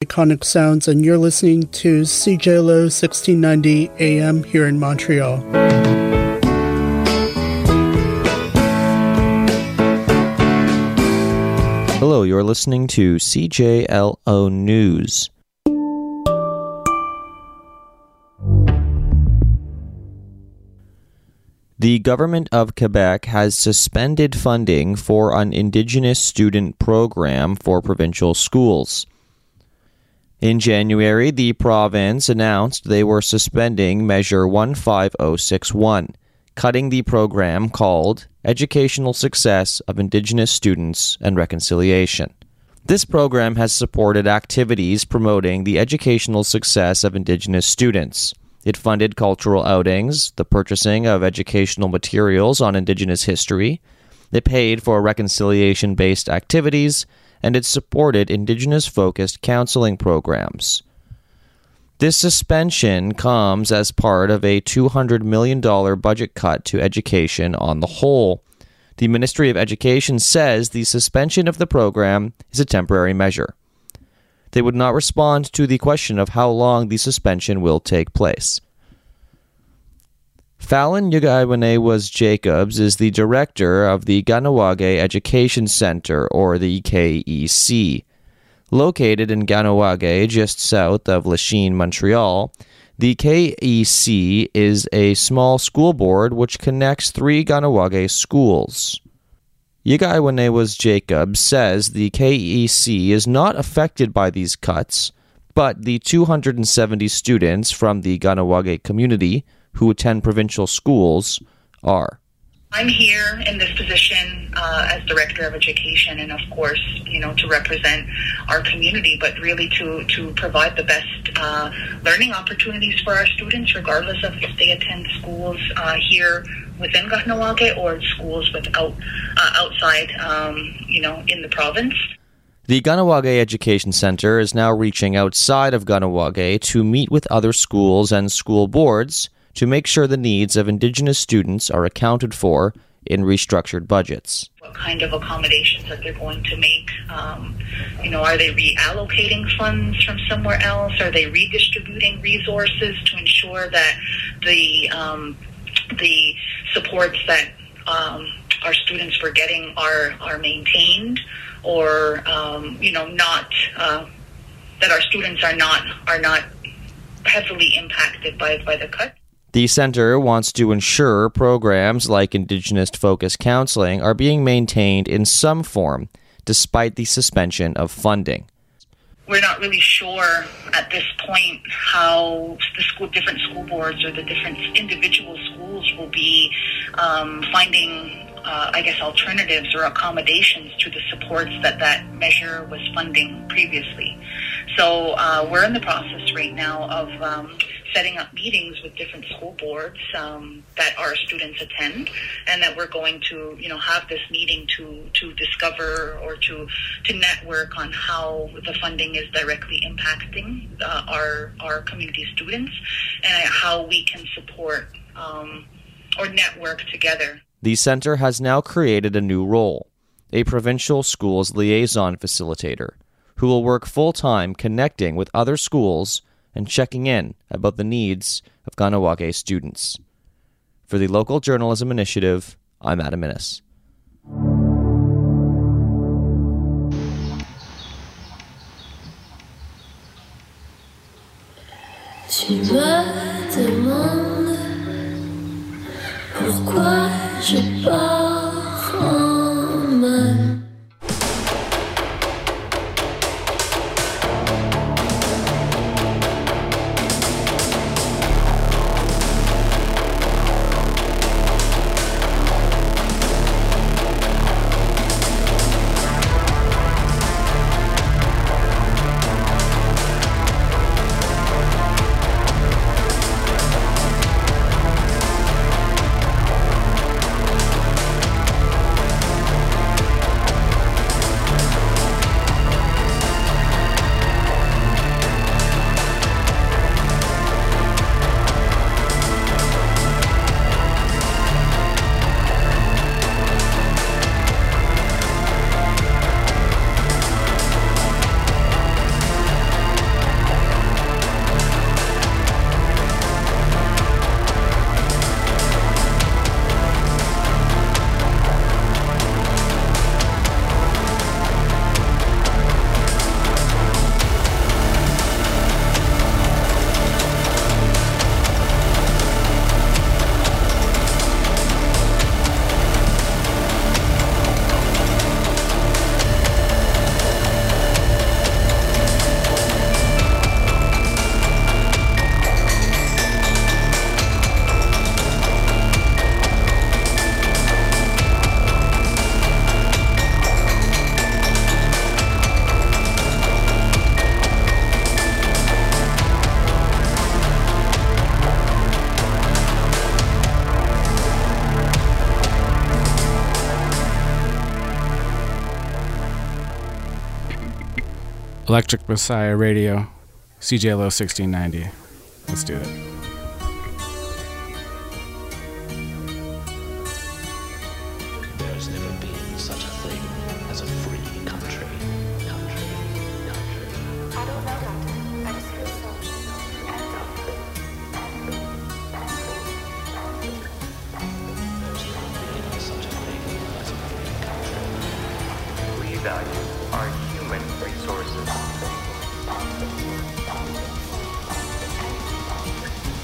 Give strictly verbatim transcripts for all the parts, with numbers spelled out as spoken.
Iconic Sounds, and you're listening to C J L O sixteen ninety A M here in Montreal. Hello, you're listening to C J L O News. The government of Quebec has suspended funding for an Indigenous student program for provincial schools. In January, the province announced they were suspending Measure one five zero six one, cutting the program called Educational Success of Indigenous Students and Reconciliation. This program has supported activities promoting the educational success of Indigenous students. It funded cultural outings, the purchasing of educational materials on Indigenous history. It paid for reconciliation-based activities, and it supported Indigenous-focused counseling programs. This suspension comes as part of a two hundred million dollars budget cut to education on the whole. The Ministry of Education says the suspension of the program is a temporary measure. They would not respond to the question of how long the suspension will take place. Fallon Yugaiwanewaz Jacobs is the director of the Kahnawake Education Center, or the K E C. Located in Kahnawake, just south of Lachine, Montreal, the K E C is a small school board which connects three Kahnawake schools. Yugaiwanewaz Jacobs says the K E C is not affected by these cuts, but the two hundred seventy students from the Kahnawake community who attend provincial schools are. I'm here in this position uh, as Director of Education, and of course, you know, to represent our community, but really to, to provide the best uh, learning opportunities for our students, regardless of if they attend schools uh, here within Kahnawake or schools without, uh, outside, um, you know, in the province. The Kahnawake Education Center is now reaching outside of Kahnawake to meet with other schools and school boards to make sure the needs of Indigenous students are accounted for in restructured budgets. What kind of accommodations that they're going to make? Um, you know, are they reallocating funds from somewhere else? Are they redistributing resources to ensure that the um, the supports that um, our students were getting are are maintained, or um, you know, not uh, that our students are not are not heavily impacted by by the cut? The center wants to ensure programs like Indigenous-focused counseling are being maintained in some form, despite the suspension of funding. We're not really sure at this point how the school, different school boards or the different individual schools will be um, finding, uh, I guess, alternatives or accommodations to the supports that that measure was funding previously. So uh, we're in the process right now of um, setting up meetings with different school boards um, that our students attend, and that we're going to, you know, have this meeting to to discover or to to network on how the funding is directly impacting uh, our our community students and how we can support um, or network together. The center has now created a new role, a provincial schools liaison facilitator, who will work full-time connecting with other schools and checking in about the needs of Kahnawake students. For the Local Journalism Initiative, I'm Adam Innes. Tu me demandes pourquoi je pars en mal. Electric Messiah Radio, C J L O sixteen ninety. Let's do it. There's never been such a thing as a free country. Country, country. I don't know, Doctor. I just feel so pent up. There's never been such a thing as a free country. We value our human resources.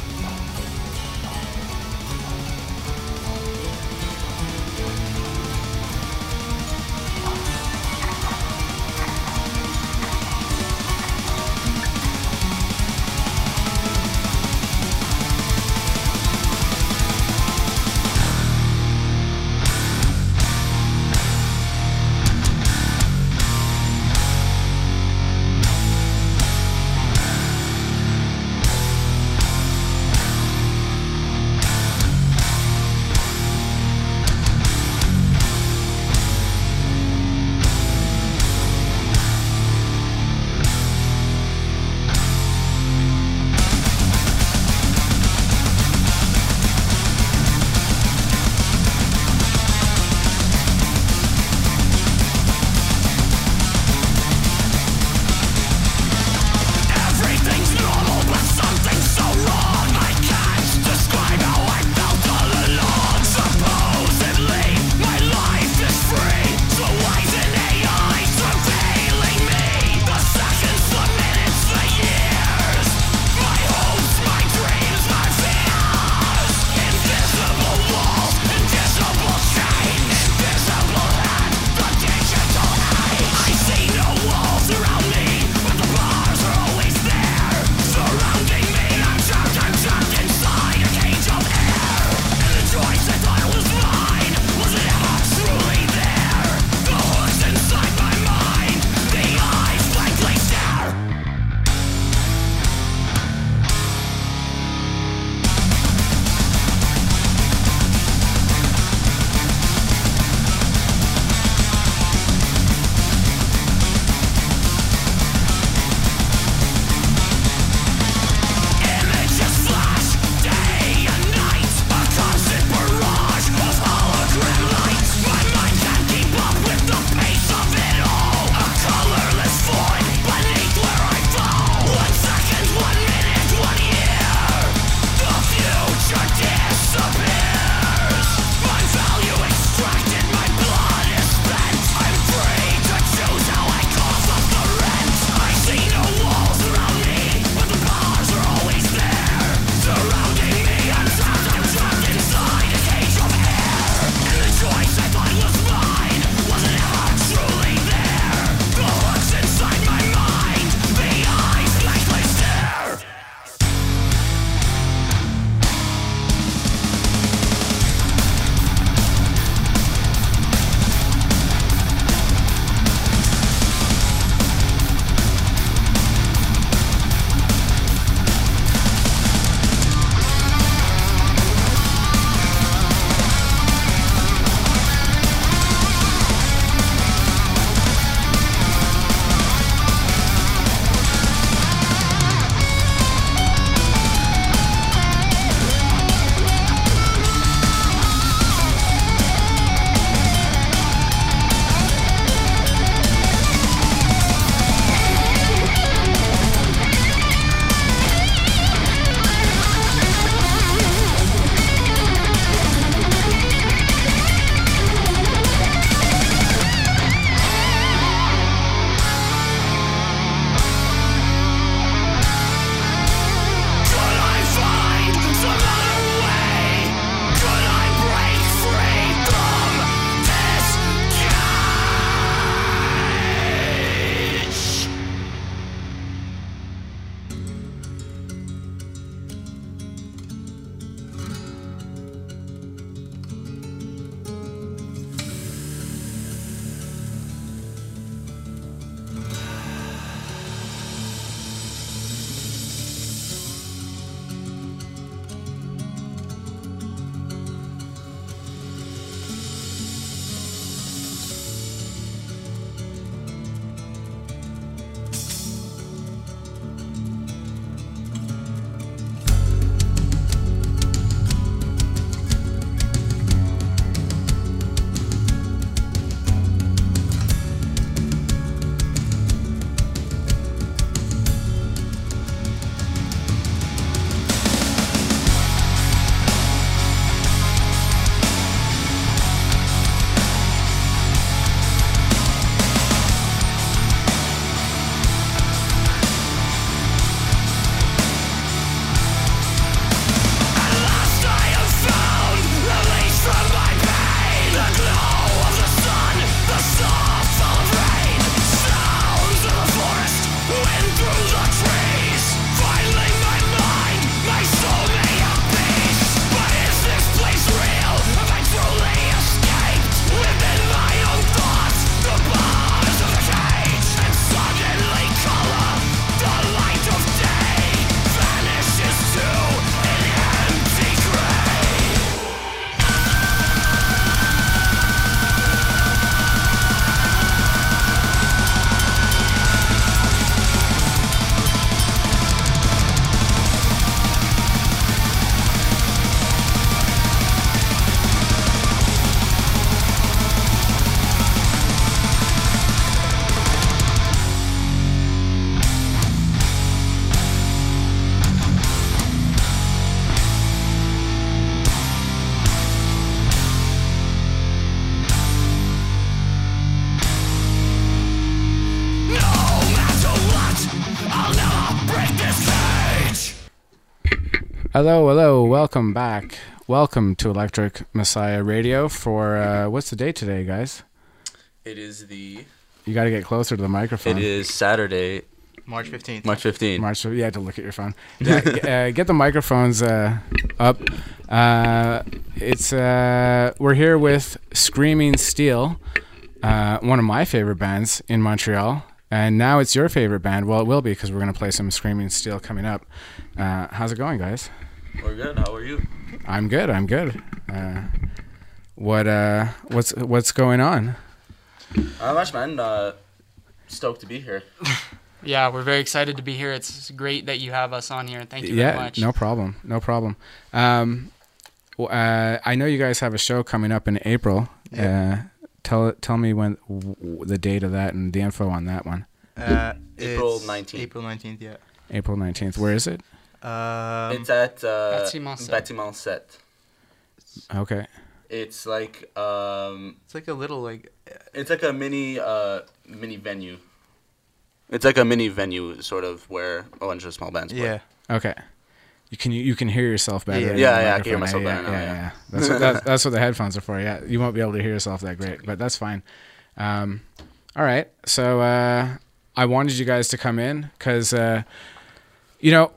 Hello, hello, welcome back. Welcome to Electric Messiah Radio for, uh, what's the date today, guys? It is the... You got to get closer to the microphone. It is Saturday, March fifteenth. March fifteenth. March, you had to look at your phone. Yeah, uh, get the microphones uh, up. Uh, it's uh, we're here with Screaming Steel, uh, one of my favorite bands in Montreal. And now it's your favorite band. Well, it will be because we're going to play some Screaming Steel coming up. Uh, how's it going, guys? We're good. How are you? I'm good. I'm good. Uh, what uh, what's what's going on? Not much, man. Uh, stoked to be here. Yeah, we're very excited to be here. It's great that you have us on here. Thank you yeah, very much. No problem. No problem. Um, well, uh, I know you guys have a show coming up in April. Yeah. Uh, tell tell me when w- the date of that and the info on that one. Uh, April nineteenth. April nineteenth, yeah. April nineteenth. Where is it? Um, it's at uh, Bâtiment sept. Bâtiment sept. Okay. It's like um, it's like a little like. It's like a mini uh mini venue. It's like a mini venue, sort of, where a bunch of small bands play. Yeah. Okay. You can you can hear yourself better. Yeah, in yeah, the yeah I can hear microphone. myself yeah, better now. Yeah, Yeah, yeah. yeah. That's what that's, that's what the headphones are for. Yeah, you won't be able to hear yourself that great, but that's fine. Um, all right. So uh, I wanted you guys to come in because, uh, you know,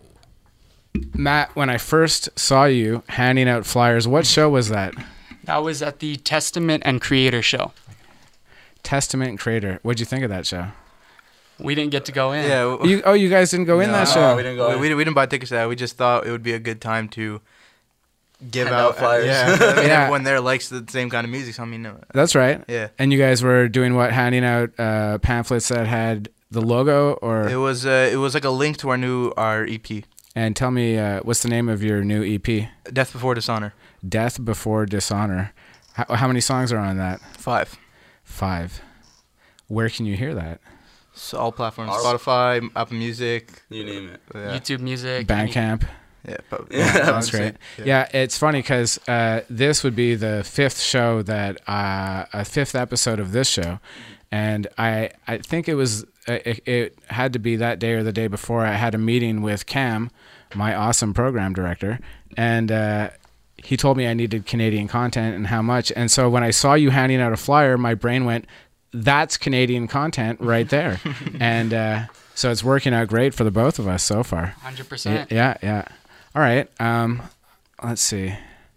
Matt, when I first saw you handing out flyers, what show was that? That was at the Testament and Creator show. Testament and Creator. What'd you think of that show? We didn't get to go in. Yeah. w- You, oh, you guys didn't go in No, that show? we didn't go we, in. we, we didn't buy tickets to that. We just thought it would be a good time to give Hand out, out flyers. Yeah, I mean, Yeah. everyone there likes the same kind of music. So I mean, uh, That's right. yeah. And you guys were doing what? Handing out uh, pamphlets that had the logo, or It was uh, it was like a link to our new our E P, and tell me uh, what's the name of your new E P? Death Before Dishonor. Death Before Dishonor. How, how many songs are on that? Five. Five. Where can you hear that? So all platforms: All- Spotify, Apple Music, You name it. yeah, YouTube Music. Bandcamp. yeah, but, Yeah, That's great. Yeah. Yeah, it's funny because uh, this would be the fifth show that uh, a fifth episode of this show, and I I think it was it, it had to be that day or the day before. I had a meeting with Cam, my awesome program director, and uh, he told me I needed Canadian content and how much. And so when I saw you handing out a flyer, my brain went, "That's Canadian content right there," and uh, so it's working out great for the both of us so far. one hundred percent. Yeah, yeah. All right. Um, let's see.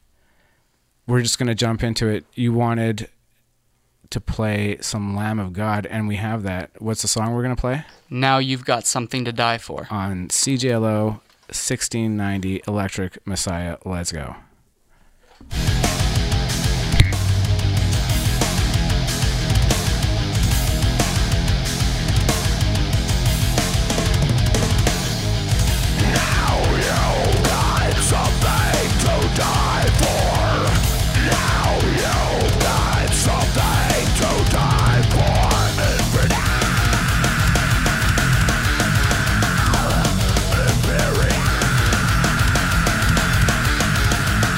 We're just going to jump into it. You wanted to play some Lamb of God, and we have that. What's the song we're going to play? Now You've Got Something to Die For. On C J L O sixteen ninety Electric Messiah. Let's go. Now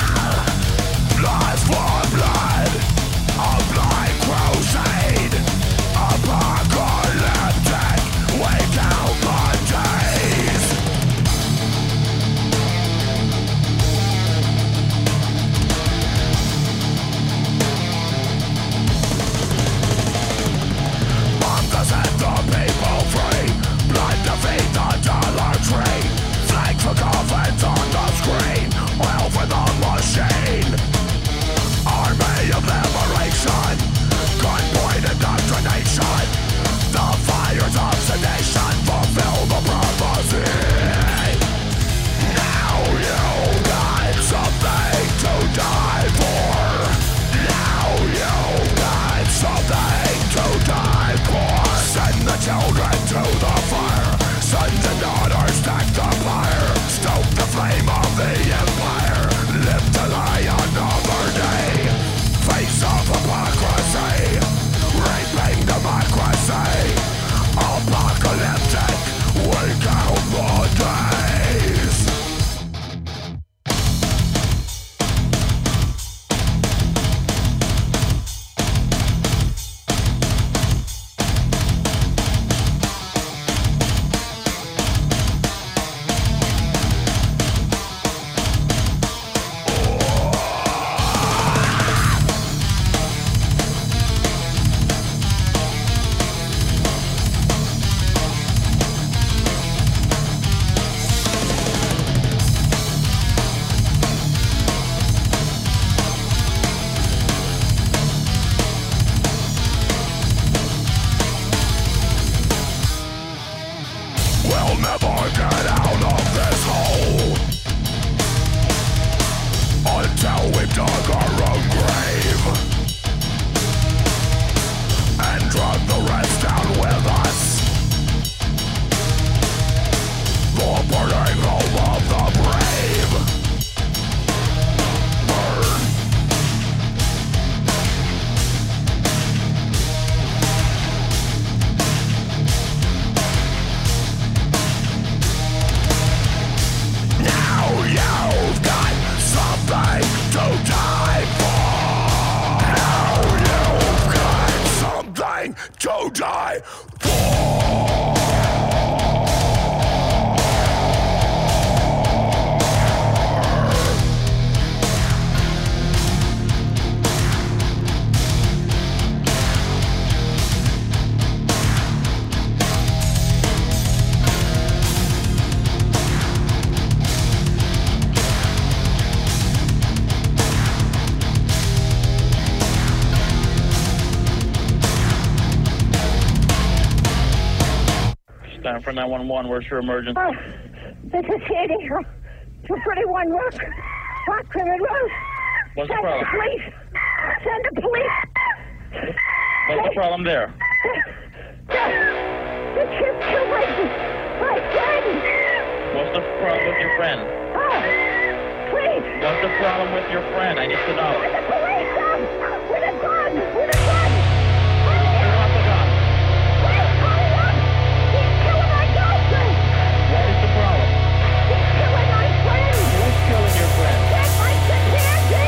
nine one one. Where's your emergency? Oh, this is Sandy. two thirty-one Rock, Rock Crimson Road. What's the Send problem? the police. Send the police. What's the problem there? The, the kid killed my, my friend. What's the problem with your friend? Oh, please. What's the problem with your friend? I need to know. With the police, um, with a gun, with a gun. Who wants the gun? Please, hurry up. He's killing my girlfriend. What is the problem? He's killing my friend. Who's killing your friend? Get my chimpanzee.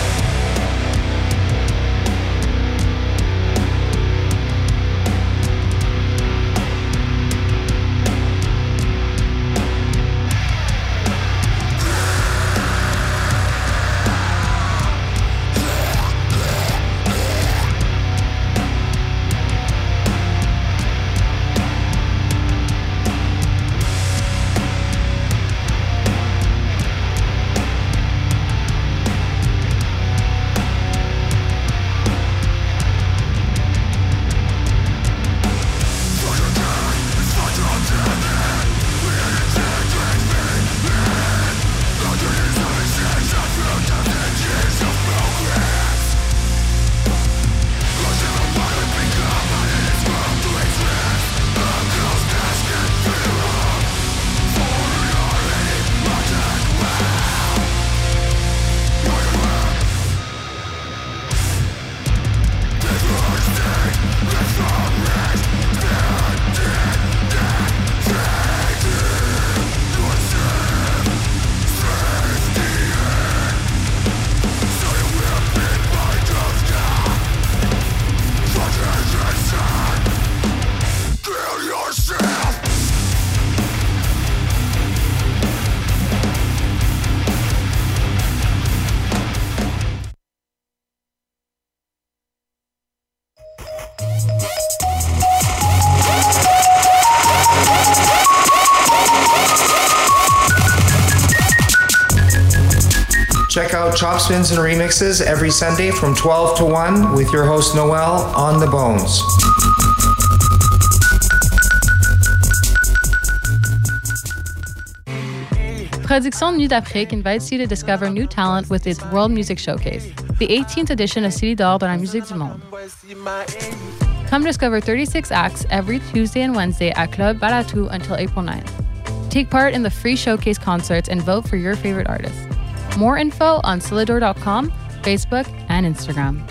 Check out Chop Spins and Remixes every Sunday from twelve to one with your host Noel on the Bones. Production Nuit d'Afrique invites you to discover new talent with its World Music Showcase, the eighteenth edition of City d'Or dans la musique du monde. Come discover thirty-six acts every Tuesday and Wednesday at Club Balatou until April ninth. Take part in the free showcase concerts and vote for your favorite artists. More info on Solidor dot com, Facebook, and Instagram.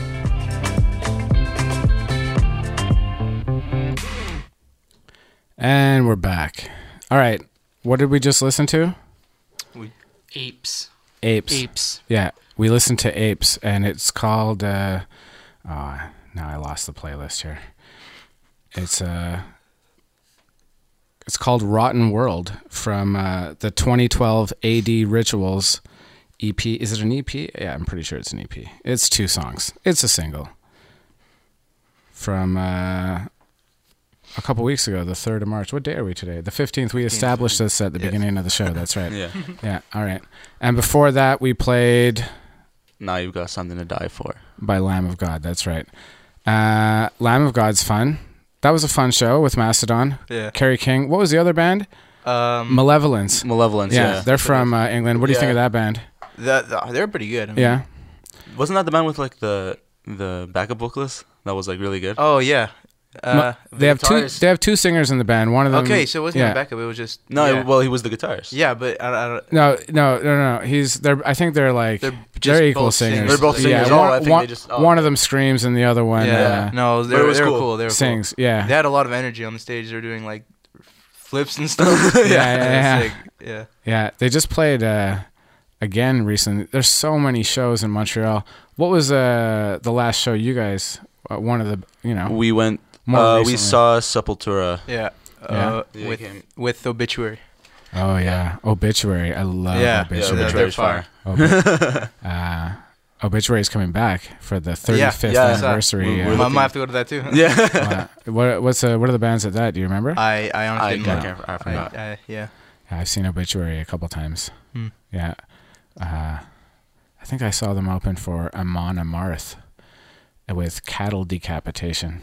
And we're back. All right. What did we just listen to? Apes. Apes. Apes. Yeah. We listened to Apes, and it's called... Uh, oh, now I lost the playlist here. It's uh, it's called Rotten World from uh, the twenty twelve A D Rituals E P. Is it an E P? Yeah, I'm pretty sure it's an E P. It's two songs. It's a single. From uh, a couple weeks ago, the third of March. What day are we today? The fifteenth. We established this at the Yes. beginning of the show. That's right. Yeah. Yeah, all right. And before that, we played... Now You've Got Something to Die For. By Lamb of God. That's right. Uh, Lamb of God's fun. That was a fun show with Mastodon. Yeah. Kerry King. What was the other band? Um, Malevolence. Malevolence, Yeah, yeah. they're from uh, England. What do you Yeah. think of that band? That, that- they're pretty good. I mean, Yeah. Wasn't that the band with like the the backup vocalist that was like really good? Oh yeah. Uh, No, they have two. They have two singers in the band. One of them. Okay, so it wasn't yeah. even backup. It was just No, yeah. well, he was the guitarist. Yeah, but I, I don't. No, no, no, no. He's. They're. I think they're like. They're, just equal both singers. singers. They're both singers. Yeah, Oh, one, I think one, they just- oh, one okay. of them screams and the other one. Yeah. Uh, no, they But it were, was they were cool. cool. They were Sings, cool. yeah. They had a lot of energy on the stage. They were doing like flips and stuff. yeah, yeah, yeah. Sick. Yeah. Yeah, they just played uh, again recently. There's so many shows in Montreal. What was uh, the last show you guys? Uh, one of the you know. We went. More Uh, we recently. saw Sepultura. Yeah. Yeah. Uh, Yeah, with came- with Obituary. Oh yeah, Obituary. I love Yeah, Obituary. yeah, Obituary's they're fire. Obi- uh, Obituary is coming back for the thirty-fifth yeah. anniversary. We're- uh, we're I looking- might have to go to that too. Yeah. uh, what what's uh, what are the bands at that? Do you remember? I I honestly I didn't can't- know. I forgot. I, I, yeah. Yeah, I've seen Obituary a couple times. Hmm. Yeah, uh, I think I saw them open for Amon Amarth with Cattle Decapitation.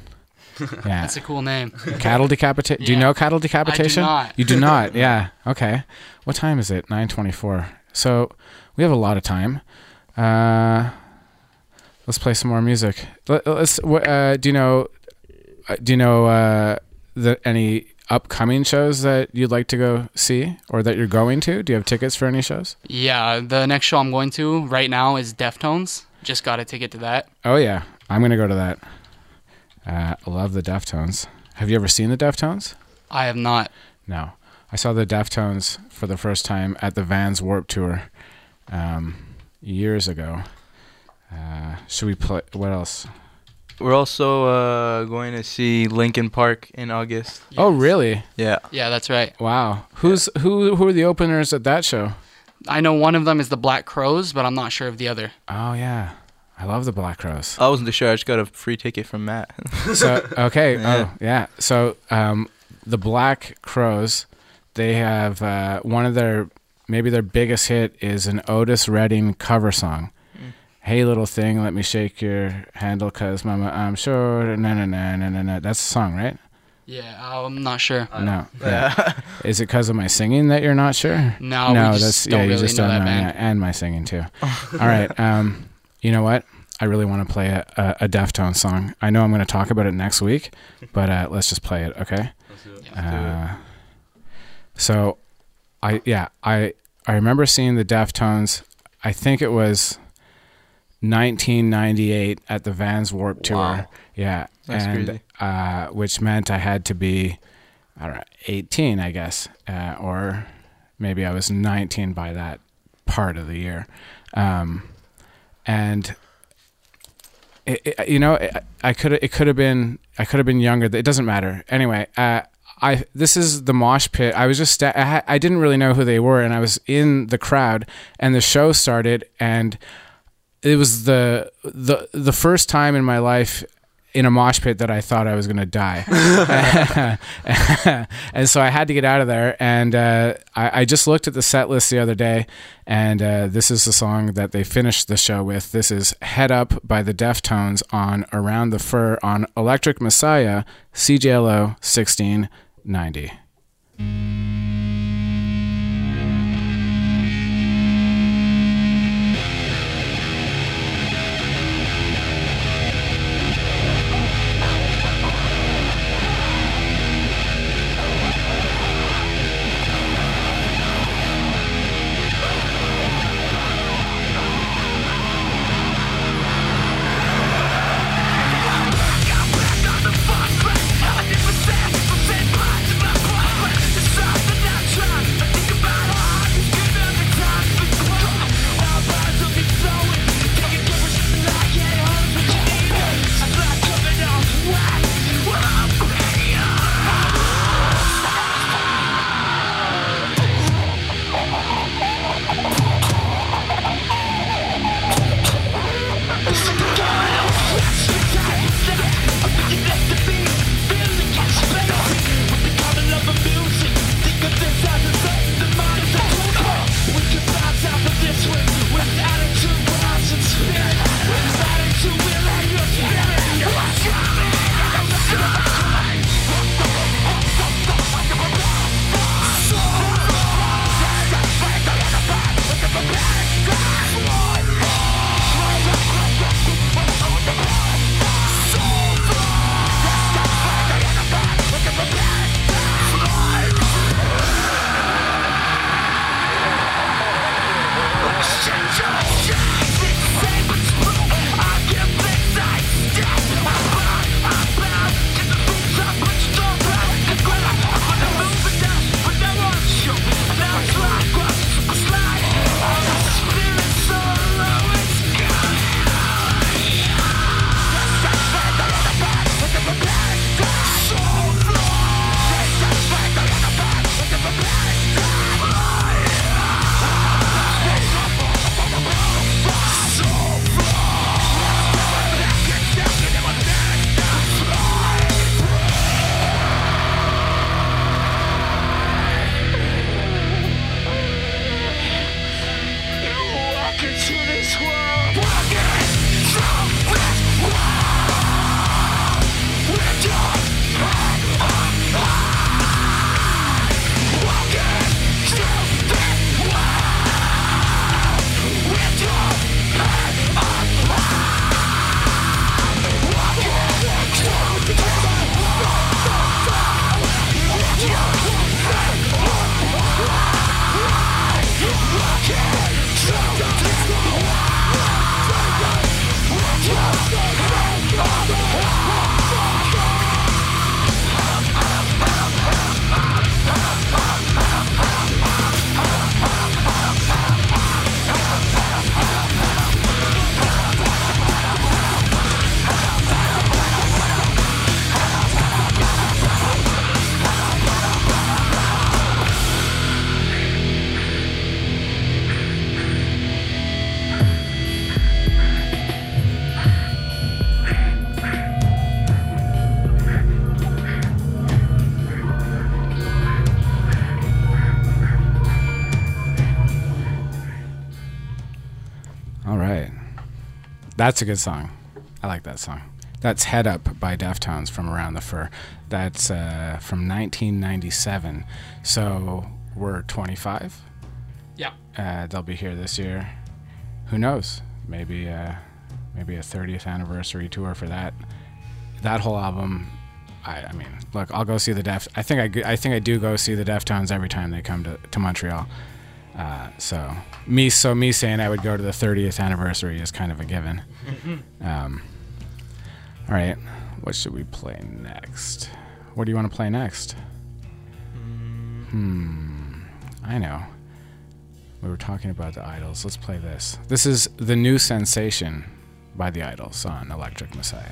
Yeah. That's a cool name. Cattle decapitation. Do you Yeah. know cattle decapitation? I do not. You do not. Yeah. Okay. What time is it? nine twenty-four. So we have a lot of time. Uh, let's play some more music. Let, let's. Uh, do you know? Uh, do you know uh, the any upcoming shows that you'd like to go see or that you're going to? Do you have tickets for any shows? Yeah, the next show I'm going to right now is Deftones. Just got a ticket to that. Oh yeah, I'm gonna go to that. Uh, I love the Deftones. Have you ever seen the Deftones? I have not. No. I saw the Deftones for the first time at the Vans Warped Tour um, years ago. Uh, should we play? What else? We're also uh, going to see Linkin Park in August. Yes. Oh, really? Yeah. Yeah, that's right. Wow. Who's who? Who are the openers at that show? I know one of them is the Black Crowes, but I'm not sure of the other. Oh yeah, I love the Black Crowes. I wasn't too sure. I just got a free ticket from Matt. So okay. Yeah. Oh yeah. So um, the Black Crowes, they have uh, one of their maybe their biggest hit is an Otis Redding cover song. Hey little thing, let me shake your handle, cause mama, I'm sure. No, no, no, no, no, no. That's the song, right? Yeah, I'm not sure. No. Yeah. Is it because of my singing that you're not sure? No, no, we just that's don't yeah. You really just know don't that know, band. yeah, and my singing too. All right. Um, you know what? I really want to play a, a, a Deftones song. I know I'm going to talk about it next week, but uh, let's just play it, okay? Let's do it. Uh, so, I yeah I I remember seeing the Deftones. I think it was nineteen ninety-eight at the Vans Warped Tour. Wow. Yeah, That's and crazy. uh, which meant I had to be, I don't know, eighteen, I guess, uh, or maybe I was nineteen by that part of the year, um, and it, it, you know, it, I could it could have been I could have been younger. It doesn't matter. Anyway, uh, I this is the mosh pit. I was just sta- I, ha- I didn't really know who they were, and I was in the crowd, and the show started, and it was the the the first time in my life in a mosh pit that I thought I was going to die. And so I had to get out of there. And uh, I, I just looked at the set list the other day, and uh, this is the song that they finished the show with. This is Head Up by the Deftones on Around the Fur on Electric Messiah, C J L O sixteen ninety. Decide That's a good song. I like that song. That's Head Up by Deftones from Around the Fur. That's uh, from nineteen ninety-seven. So we're twenty-five. Yeah. Uh, they'll be here this year. Who knows? Maybe uh, maybe a thirtieth anniversary tour for that. That whole album. I, I mean, look, I'll go see the Def. I think I, g- I think I do go see the Deftones every time they come to, to Montreal. Uh, so me, so me saying I would go to the thirtieth anniversary is kind of a given. Um, all right, what should we play next? What do you want to play next? Hmm, I know. We were talking about the Idols. Let's play this. This is The New Sensation by the Idols on Electric Messiah.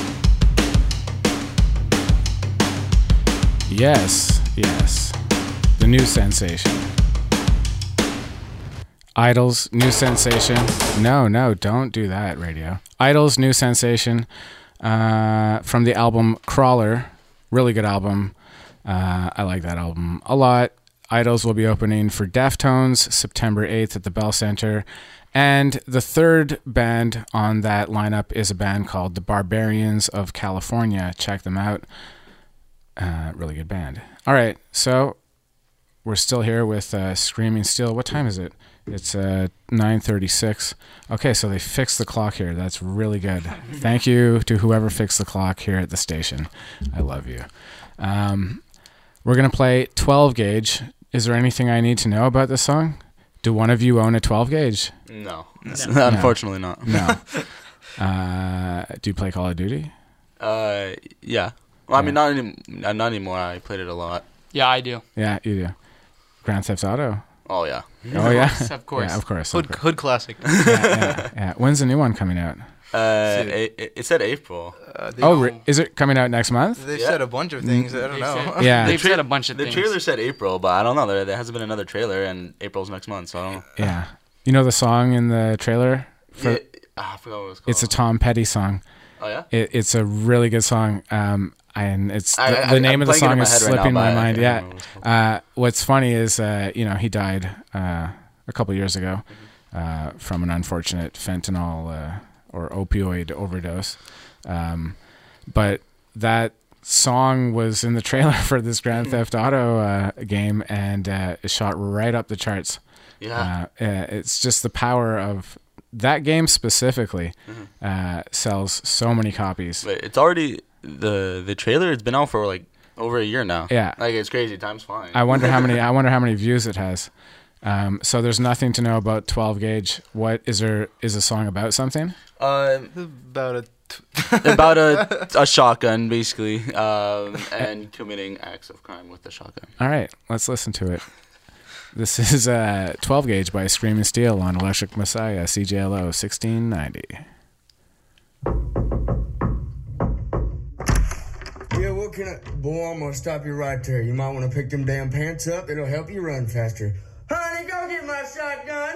Yes, yes. the new sensation. Idol's new sensation. No, no, don't do that, radio. Idol's new sensation uh, from the album Crawler. Really good album. Uh, I like that album a lot. Idols will be opening for Deftones September eighth at the Bell Center. And the third band on that lineup is a band called the Barbarians of California. Check them out. Uh, really good band. All right, so we're still here with uh, Screaming Steel. What time is it? It's uh, nine thirty-six. Okay, so they fixed the clock here. That's really good. Thank you to whoever fixed the clock here at the station. I love you. Um, we're going to play twelve gauge. Is there anything I need to know about this song? Do one of you own a twelve gauge? No. no. Unfortunately not. No. Uh, do you play Call of Duty? Uh, yeah. Well, I mean, not, any, not anymore. I played it a lot. Yeah, I do. Yeah, you do. Grand Theft Auto? Oh, yeah. Oh, yeah? Of course. Yeah, of course. Hood, of course. hood classic. yeah, yeah, yeah. When's the new one coming out? Uh, it, it said April. Uh, oh, re- is it coming out next month? They've yeah. said a bunch of things. I don't They've know. Said, yeah. They've tra- said a bunch of the things. The trailer said April, but I don't know. There, there hasn't been another trailer, and April's next month, so I don't know. Yeah. You know the song in the trailer? For, yeah, I forgot what it was called. It's a Tom Petty song. Oh, yeah? It, it's a really good song. Um, and it's the, I, I, the name I'm of the song in is my slipping right now, my mind. yeah. Uh, what's funny is, uh, you know, he died uh, a couple years ago uh, from an unfortunate fentanyl uh, or opioid overdose. Um, but that song was in the trailer for this Grand Theft Auto uh, game, and uh, it shot right up the charts. Yeah. Uh, uh, it's just the power of that game specifically mm-hmm. uh, sells so many copies. But it's already the the trailer. It's been out for like over a year now. Yeah, like it's crazy. Time's flying. I wonder how many. I wonder how many views it has. Um, so there's nothing to know about twelve gauge. What is there? Is a song about something? Uh, about a t- about a a shotgun, basically, um, and committing acts of crime with the shotgun. All right, let's listen to it. This is uh, twelve gauge by Screaming Steel on Electric Messiah, C J L O sixteen ninety. Yeah, what can I... Boy, I'm gonna stop you right there. You might want to pick them damn pants up. It'll help you run faster. Honey, go get my shotgun!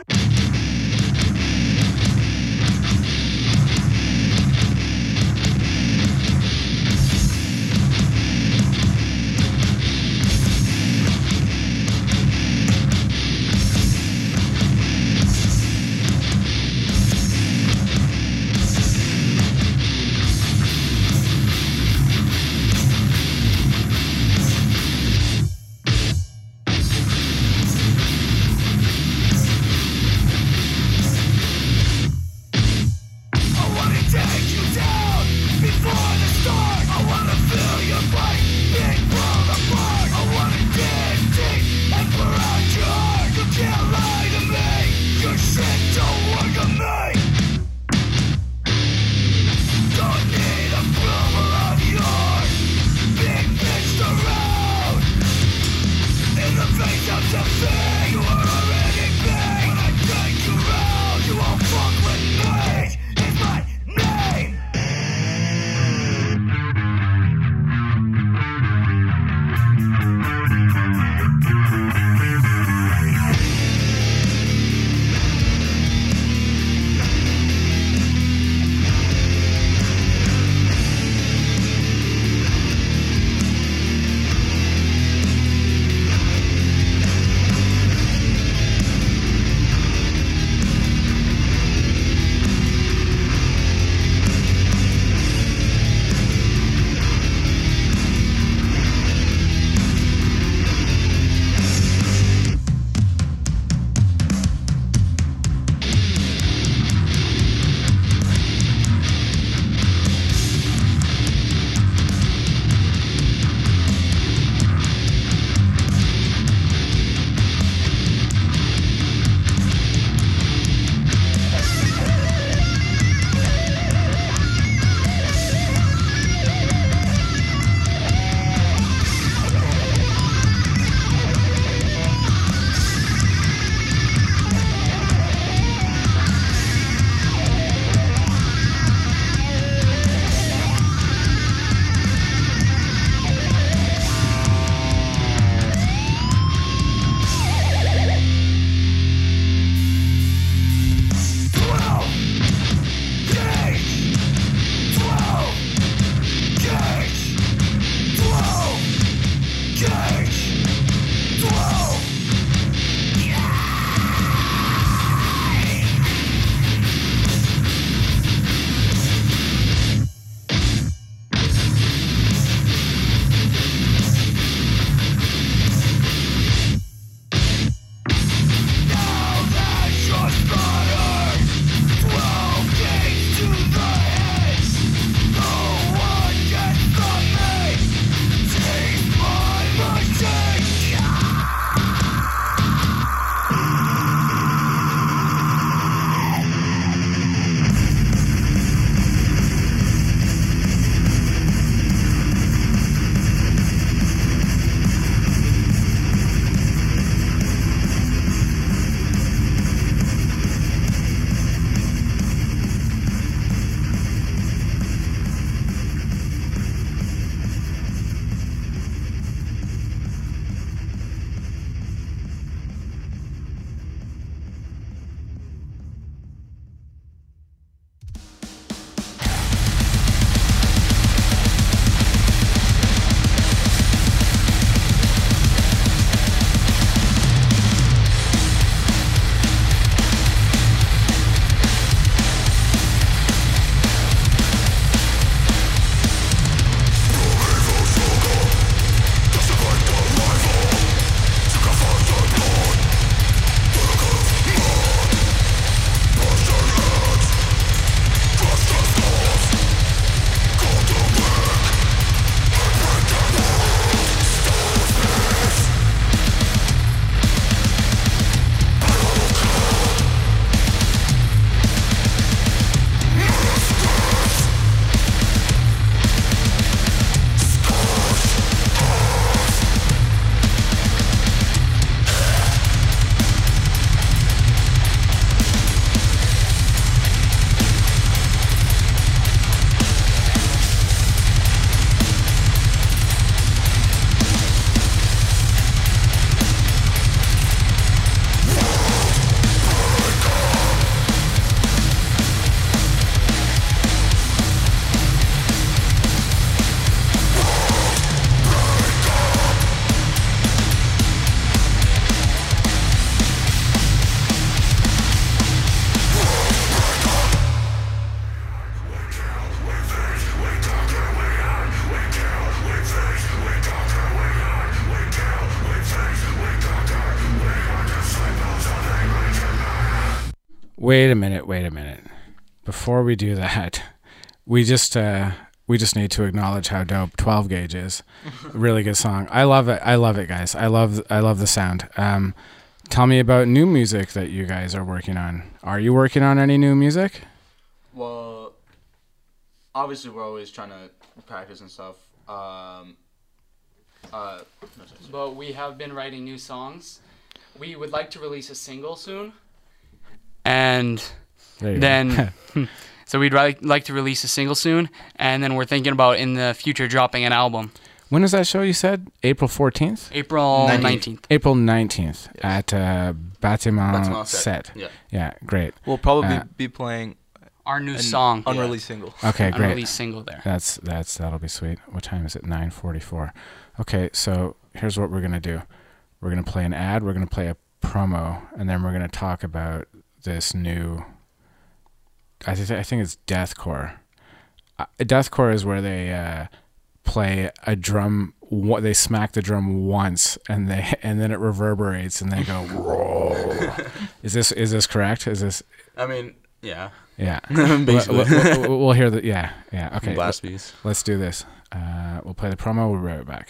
wait a minute, wait a minute. Before we do that, we just uh, we just need to acknowledge how dope twelve gauge is. Really good song. I love it. I love it, guys. I love I love the sound. Um, tell me about new music that you guys are working on. Are you working on any new music? Well, obviously we're always trying to practice and stuff. Um, uh, but we have been writing new songs. We would like to release a single soon, and then so we'd like like to release a single soon, and then we're thinking about in the future dropping an album. When is that show? You said April fourteenth. April nineteenth. April nineteenth yes. at uh, Bâtiment, Bâtiment Set. Set. Yeah. Yeah, great. We'll probably uh, be playing our new song, unreleased yeah. single. Okay, great. Unreleased single there. That's that's that'll be sweet. What time is it? nine forty-four. Okay, so here's what we're gonna do. We're gonna play an ad. We're gonna play a promo, and then we're gonna talk about this new. I think I think it's deathcore. Uh, deathcore is where they uh, play a drum. What they smack the drum once, and they and then it reverberates, and they go. Whoa. Is this is this correct? Is this? I mean, yeah. Yeah. Basically, we'll, we'll, we'll hear the yeah yeah okay. Blast beats. Let's do this. Uh, we'll play the promo. We'll be right back.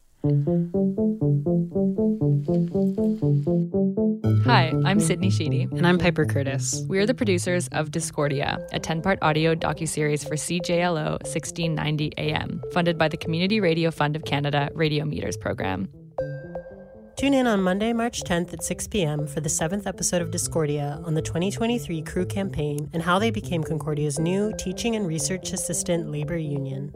Hi, I'm Sydney Sheedy. And I'm Piper Curtis. We are the producers of Discordia, a ten-part audio docuseries for C J L O sixteen ninety A M, funded by the Community Radio Fund of Canada Radio Meters program. Tune in on Monday, March tenth at six p.m. for the seventh episode of Discordia on the twenty twenty-three Crew campaign and how they became Concordia's new teaching and research assistant labor union.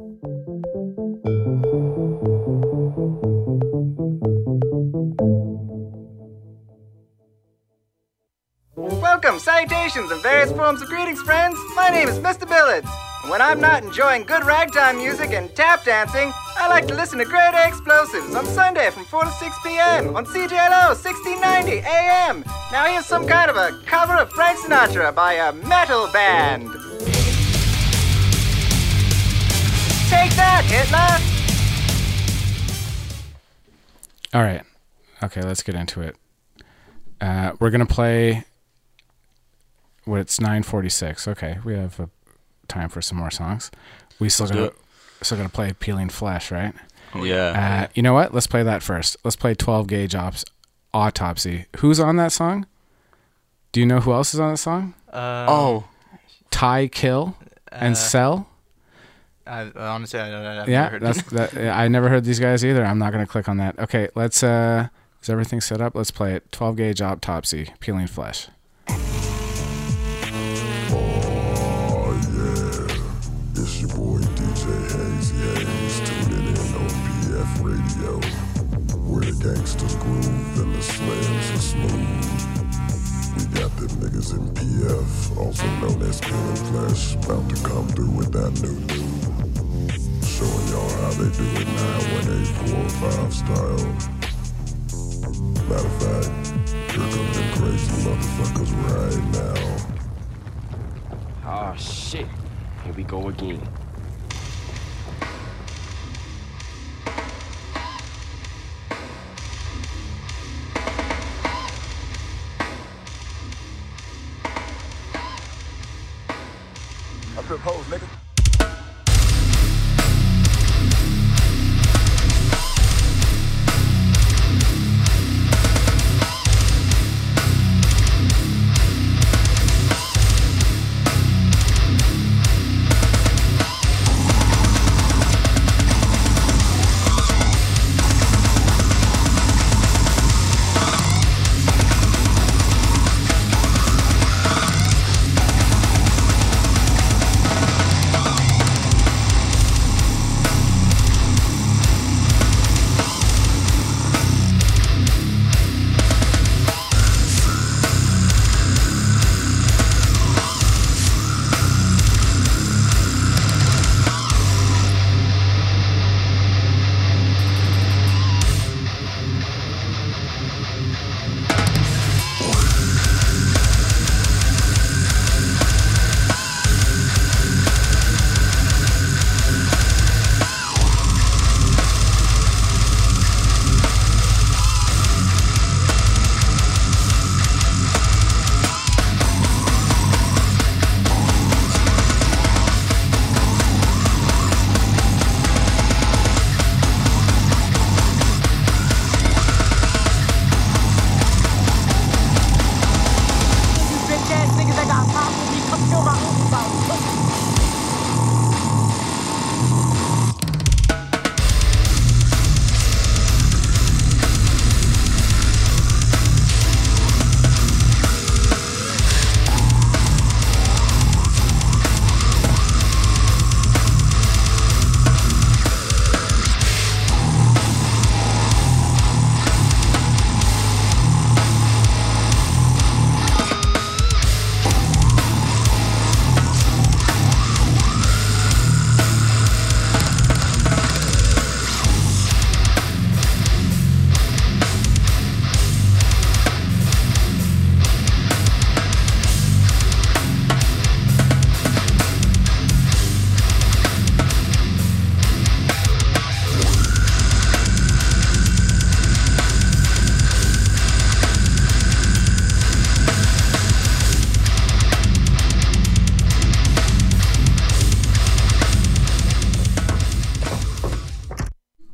Welcome, salutations, and various forms of greetings, friends. My name is Mister Billets. And when I'm not enjoying good ragtime music and tap dancing, I like to listen to Grade A Explosives on Sunday from four to six p.m. on C J L O sixteen ninety A M. Now here's some kind of a cover of Frank Sinatra by a metal band. Take that, Hitler! All right. Okay, let's get into it. Uh, we're going to play... Well, it's nine forty-six. Okay, we have a time for some more songs. We still Let's gonna still gonna play Peeling Flesh, right? Yeah. Uh, you know what? Let's play that first. Let's play twelve gauge ops, Autopsy. Who's on that song? Do you know who else is on that song? Uh, oh, Ty Kill and uh, Cell. I, honestly, I don't know. Yeah, never heard that's that. I never heard these guys either. I'm not gonna click on that. Okay, let's. Uh, is everything set up? Let's play it. twelve gauge Autopsy, Peeling Flesh. It's your boy D J Hazy Hayes, tuning in on P F Radio, where the gangsters groove and the slams are smooth. We got them niggas in P F, also known as Peeling Flesh, about to come through with that new new. Showing y'all how they do it now in eight four five style. Matter of fact, here come them crazy motherfuckers right now. Ah, shit. Here we go again. I propose, nigga.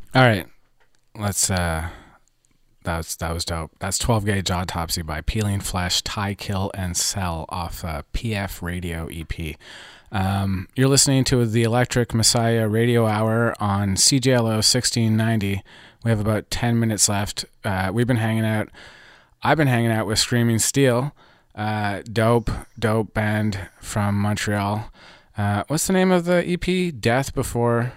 All right, let's. Uh, that was that was dope. That's twelve Gauge Autopsy by Peeling Flesh, Tie, Kill, and Sell off uh, P F Radio E P. Um, you're listening to the Electric Messiah Radio Hour on C J L O sixteen ninety. We have about ten minutes left. Uh, we've been hanging out. I've been hanging out with Screaming Steel, uh, dope, dope band from Montreal. Uh, what's the name of the E P? Death Before...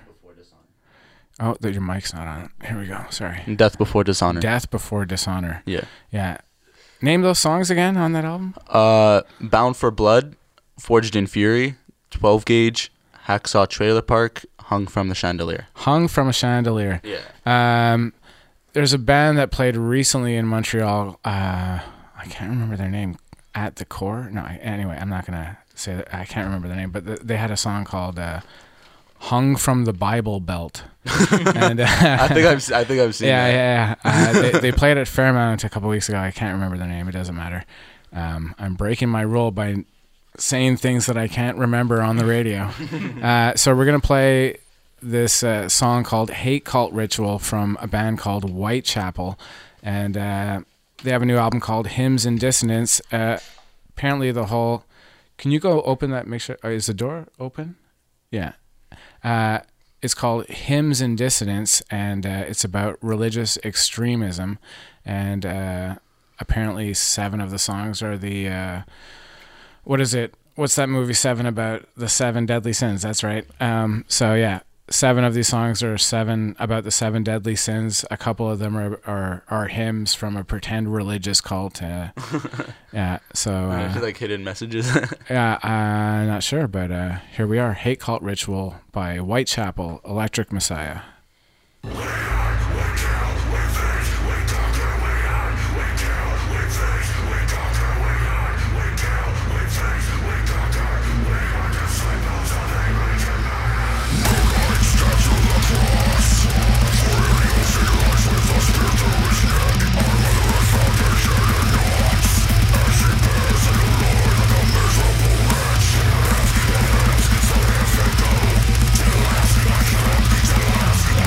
Oh, that your mic's not on. Here we go. Sorry. Death Before Dishonor. Death Before Dishonor. Yeah. Yeah. Name those songs again on that album. Uh, Bound for Blood, Forged in Fury, twelve Gauge, Hacksaw Trailer Park, Hung from the Chandelier. Hung from a Chandelier. Yeah. Um, there's a band that played recently in Montreal. Uh, I can't remember their name. At the Core. No. I, anyway, I'm not gonna say that. I can't remember the name, but th- they had a song called. Uh, Hung from the Bible Belt. and, uh, I think I've I think I've seen yeah, that. Yeah, yeah. Uh, they, they played at Fairmount a couple weeks ago. I can't remember their name. It doesn't matter. Um, I'm breaking my rule by saying things that I can't remember on the radio. uh, so we're going to play this uh, song called Hate Cult Ritual from a band called Whitechapel. And uh, they have a new album called Hymns and Dissonance. Uh, apparently the whole... Can you go open that? Make sure... Is the door open? Yeah. Uh, it's called Hymns and Dissonance, and uh, it's about religious extremism. And uh, apparently, seven of the songs are the uh, what is it? What's that movie Seven about? The seven deadly sins. That's right. Um, so yeah, seven of these songs are seven about the seven deadly sins. A couple of them are are, are hymns from a pretend religious cult. Uh, yeah. So uh, like hidden messages. yeah, I'm not sure, but uh, here we are. Hate Cult Ritual by Whitechapel, Electric Messiah. Till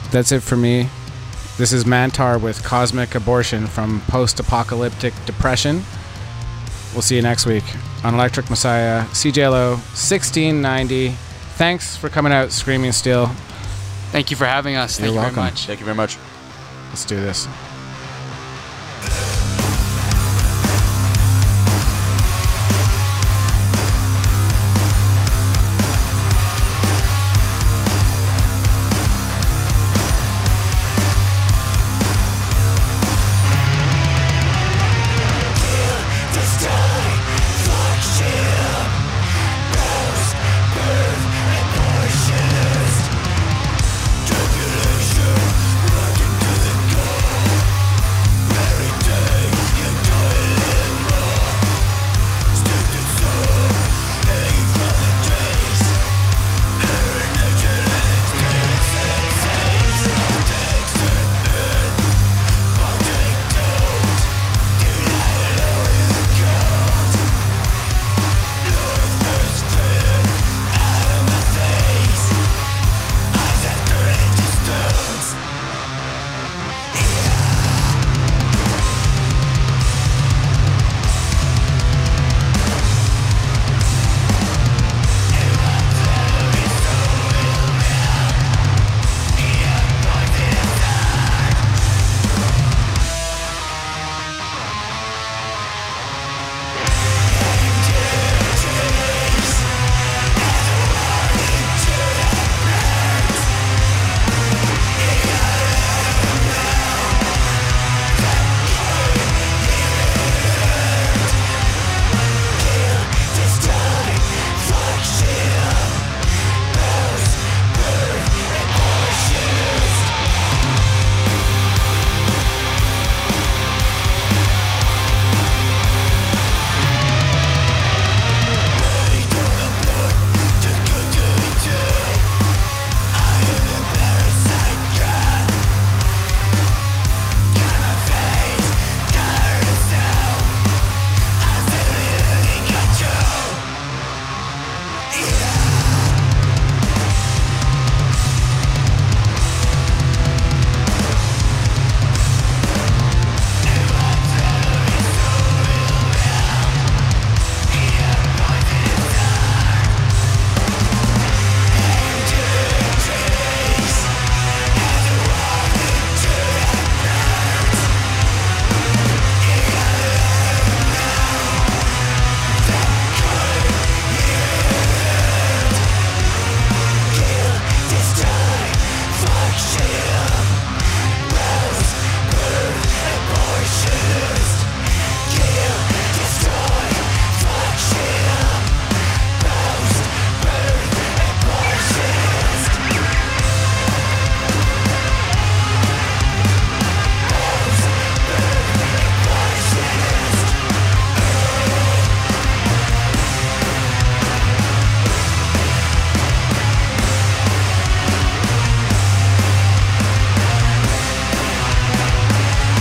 that's it for me. This is Mantar with Cosmic Abortion from Post-Apocalyptic Depression. We'll see you next week on Electric Messiah, C J L O sixteen ninety. Thanks for coming out, Screaming Steel. Thank you for having us. You're Thank you welcome. very much. Thank you very much. Let's do this.